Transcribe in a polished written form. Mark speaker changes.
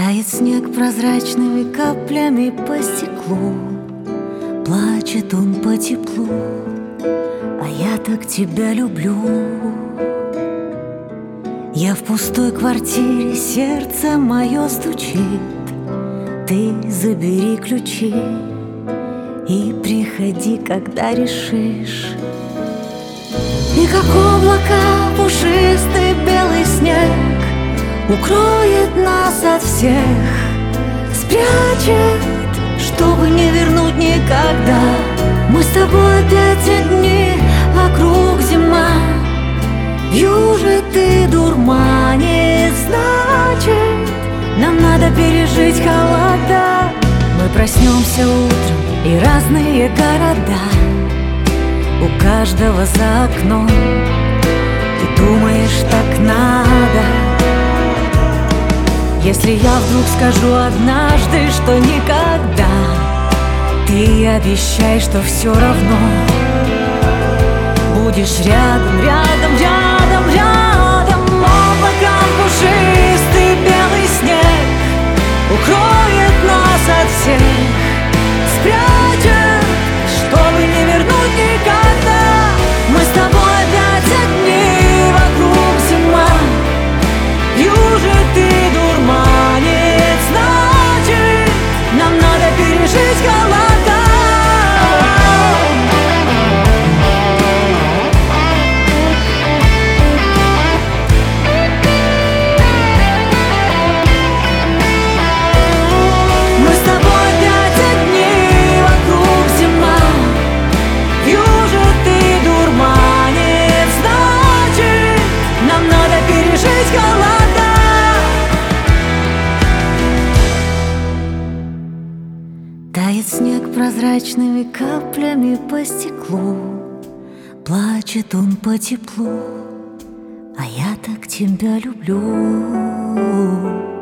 Speaker 1: Тает снег прозрачными каплями по стеклу, плачет он по теплу, а я так тебя люблю. Я в пустой квартире, сердце мое стучит. Ты забери ключи и приходи, когда решишь. И как облака пушистый белый снег укроет нас от всех, спрячет, чтобы не вернуть никогда. Мы с тобой опять одни, вокруг зима. Вьюжит и дурманит, значит, нам надо пережить холода. Мы проснемся утром и разные города, у каждого за окном. Ты думаешь, так надо? Если я вдруг скажу однажды, что никогда, ты обещай, что все равно будешь рядом, рядом, рядом, рядом. Облаком пушистый белый снег укроет нас от всех, спрячет, чтобы не вернуть никогда. Мы с тобой опять одни, вокруг зима. Вьюжит и дурманит, значит, нам надо пережить холода. Мы с тобой опять одни, вокруг зима. Вьюжит и дурманит, значит, нам надо пережить холода. Тает снег прозрачными каплями по стеклу, плачет он по теплу, а я так тебя люблю.